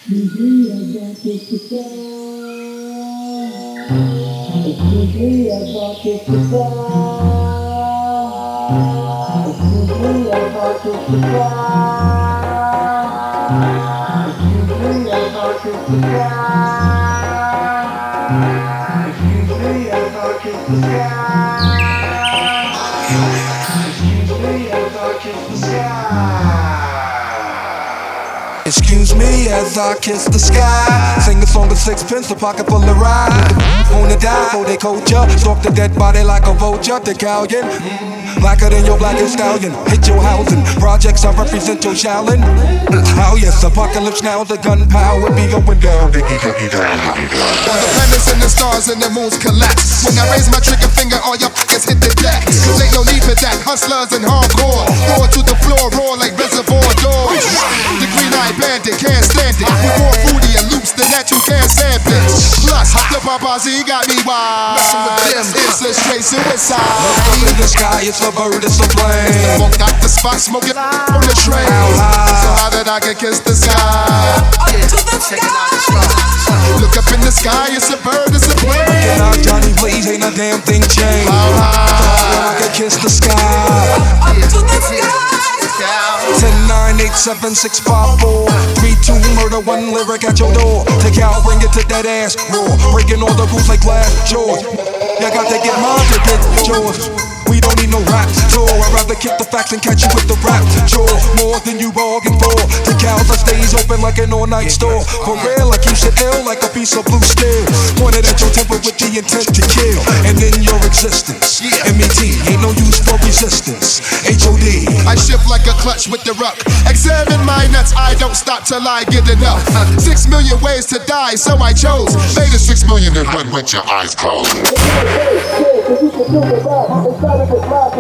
me, I got this to say. Excuse me, I got this to say. Excuse me, I got this to say. Excuse me, I got this to say. Excuse me, I got this to say. Excuse me, I got this to say. Excuse me as I kiss the sky. Sing a song of sixpence, a pocket full of rye. Wanna die for they culture. Stalk the dead body like a vulture. The galleon, blacker than your blackest stallion. Hit your housing, projects I represent your shallon. Oh yes, apocalypse now, the gunpowder be going down. When the planets and the stars and the moons collapse, when I raise my trigger finger, all your f***ers hit the deck. Cause ain't no need for that, hustlers and hardcore. Roar to the floor, roar like reservoir doors. The green-eyed bandit can't stand it. With more foodie and loops than that you can't stand it. Plus, the paparazzi got me wild. Messing with them, it's a straight suicide. Up in the sky, it's a bird, it's a plane. Funk out the spot, smoking on the train. So high that I can kiss the sky. Up to the sky. Look up in the sky, it's a bird, it's a plane. Looking out Johnny Blaze, ain't a damn thing changed. I can kiss the sky. Up to the sky. 10, 9, 8, 7, 6, 5, 4, 3, 2, murder, one lyric at your door. Take out, bring it to that ass roar. Breaking all the rules like glass jaws. You got to get mine to get yours. We don't need no rap tour. I'd rather kick the facts and catch you with the rap jaw. More than you bargained for. The cows stays open like an all-night store. For real, I keep shit ill like a piece of blue steel. Pointed at your temple with the intent to kill. And in your existence, MET, ain't no use for resistance. HOD. I shift like a clutch with the ruck. Examine my nuts, I don't stop till I get enough. 6 million ways to die, so I chose. Made a 6 million and run with your eyes closed. This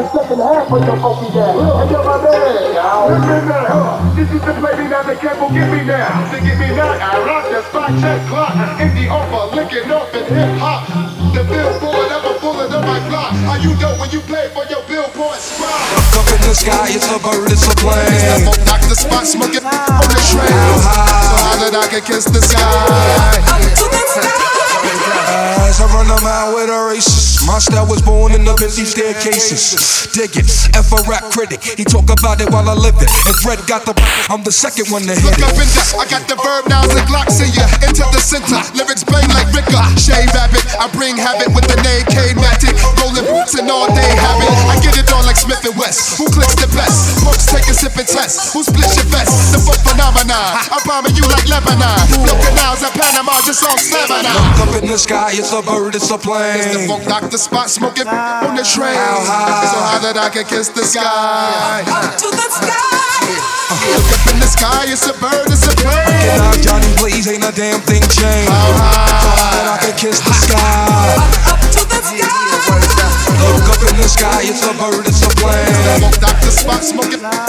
is the play me now, they can't forget me now. They get me now, I rock the spot, check clock. Empty offer, licking up in hip hop. The billboard ever pulling up my block. How you know when you play for your billboard spot? Up in the sky, it's a bird, it's a plane. Knock the spot, smoking on the train. So high that I can kiss the sky. Up to the sky. As I run a mile with a racist, my style was born in the busy staircases. Dig it, F a rap critic, he talk about it while I live it. If Red got the, I'm the second one to hit Look up in it. there, I got the verb nouns and glocks in ya. Into the center, lyrics bang like Ricker. Shave rabbit, I bring habit with the name K-Matic. Rolling boots and all day habit. I get it on like Smith and West. Who clicks the best? Folks take a sip and test. Who splits your vest? The book phenomenon. I bomb you like Lebanon. Flow canals at Panama, just on stamina. Look up in the sky, it's a bird, it's a The plane. funk knock the spot, smoking on the train. So high that I can kiss the sky. Up to the sky. Look up in the sky, it's a bird, it's a plane. Looking out Johnny Blaze, ain't a damn thing changed. So high that I can kiss the sky. Up to the sky. Look up in the sky, it's a bird, it's a plane. Funk knock the spot, smoking